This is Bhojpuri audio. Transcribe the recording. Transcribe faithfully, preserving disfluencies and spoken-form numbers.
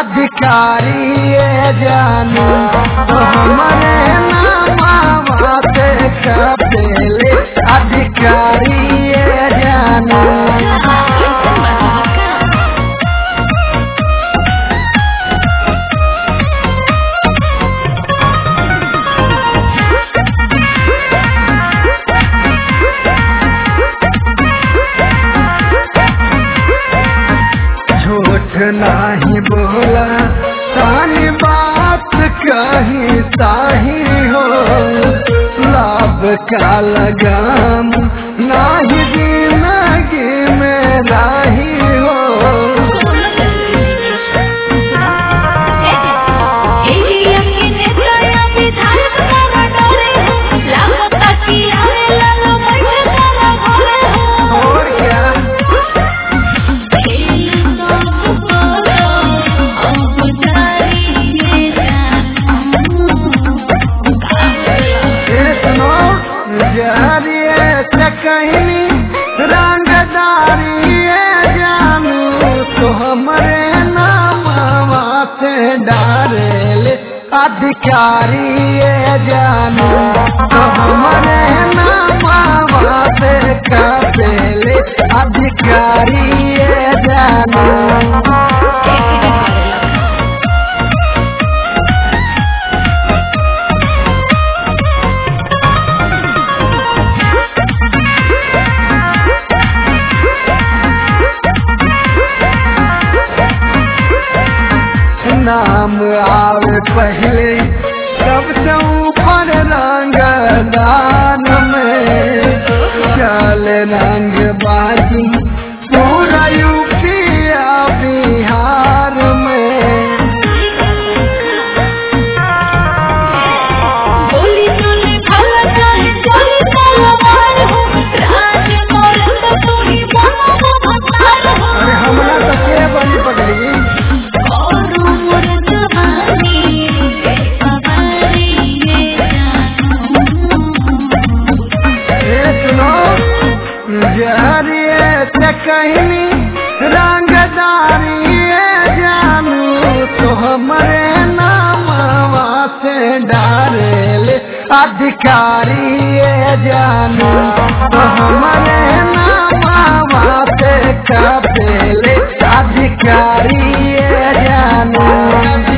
अधिकारी ये जानू तो हमारे नामा से कपेले अधिकारी ये जानू। झूठ नहीं बोला सानी बात कहीं साही हो, लाभ का लगाम नहीं जिंदगी में राही हो। कहनी रंगदारी जानू तो हमारे नामा से डारेले अधिकारी ये जानू तो हमारे नामा से कपेले अधिकारी ये जानू। नाम आवे पहले सबसे ऊपर रंगदान में चल रंग बाजी पूरा यूपी बिहार में। गोली चले भला चाहे गोली तलवार हो, राज मोर तो तोही बनो भतार हो। अरे हमरा तो के बनी पकड़ी कहनी रंगदारी जानू तो हमारे नामा से डारेले अधिकारी ये जानू तो हमारे नामा से कपेले अधिकारी ये जानू।